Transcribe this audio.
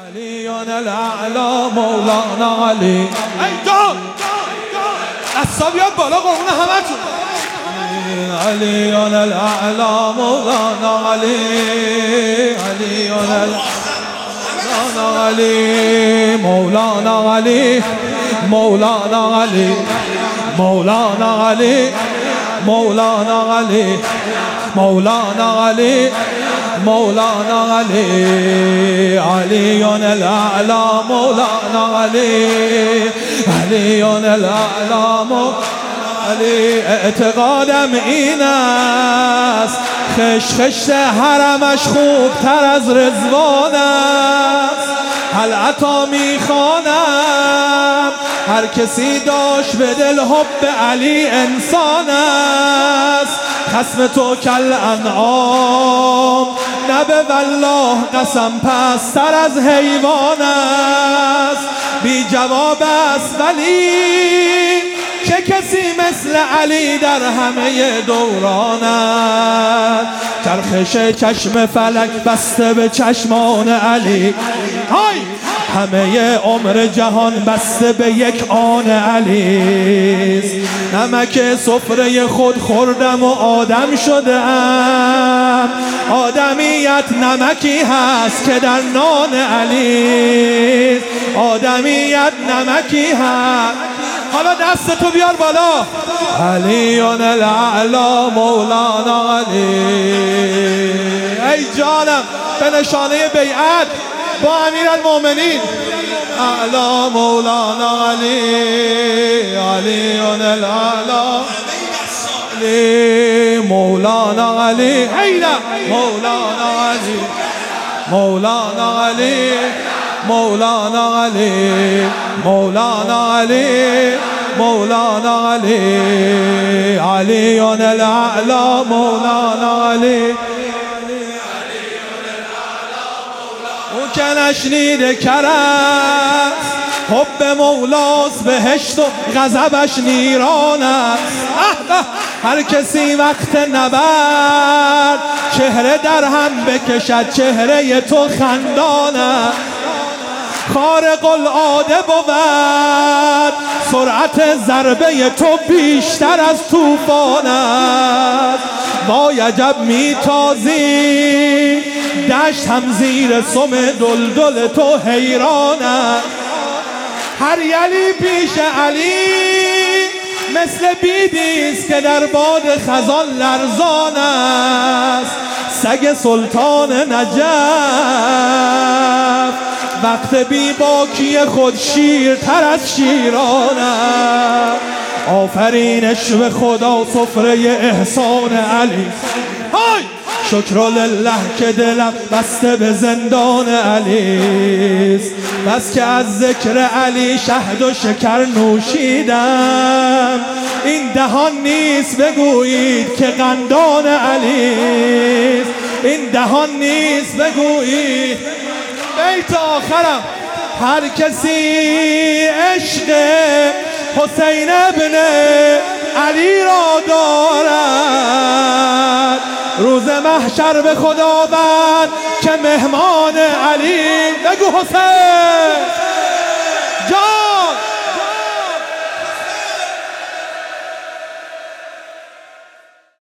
علیان الاعلی مولانا علی. ای جان دستا بیاد بالا قربون همتون. علیان الاعلی مولانا علی. علیان مولانا علی. مولانا علی. مولانا علی. مولانا علی. مولانا علی. مولانا علی. مولانا علی. علیان الاعلی مولانا علی. علیان الاعلی مولانا علی. اعتقادم این است خشخشت حرمش خوبتر از رضوان است. حلعتا میخوانم هر کسی داشت به دل حب علی انسان است. خصم تو کل انعام نبه والله قسم پستر از حیوان است. بی جواب است ولی چه کسی مثل علی در همه دوران است. چرخش چشم فلک بسته به چشمان علی. های همه عمر جهان بسته به یک آن علیست. نمک سفره خود خوردم و آدم شدم. آدمیت نمکی هست که در نان علیست. آدمیت نمکی هست. حالا دست تو بیار بالا. علیان الاعلی مولانا علی. ای جانم به نشانه بیعت با امیرالمومنین. اعلی مولانا علی. علیان الاعلی علی. مولانا علی. حیدر مولانا علی. مولانا علی. مولانا علی. مولانا علی. مولانا علی. علیان الاعلی مولانا علی. اون که نشنیده کرد حب مولاست بهشت و غضبش نیران است. هر کسی وقت نبرد چهره در هم بکشد چهره تو خندان است. خارق العاده بود سرعت ضربه تو بیشتر از طوفان است. وای عجب میتازی دشت هم زیر سم دلدل تو حیران است. هر یلی پیش علی مثل بیدیست که در باد خزان لرزان است. سگ سلطان نجف وقت بی باکی خود شیرتر از شیران است. آفرینش به خدا سفره احسان علی. های شکر لله که دلم بسته به زندان علیست. بس که از ذکر علی شهد و شکر نوشیدم. این دهان نیست بگویید که قندان علیست. این دهان نیست بگویید. بیت آخرم هر کسی عشق حسین ابن علی را دارد روز محشر به خداوند که مهمان علی. بگو حسین جان.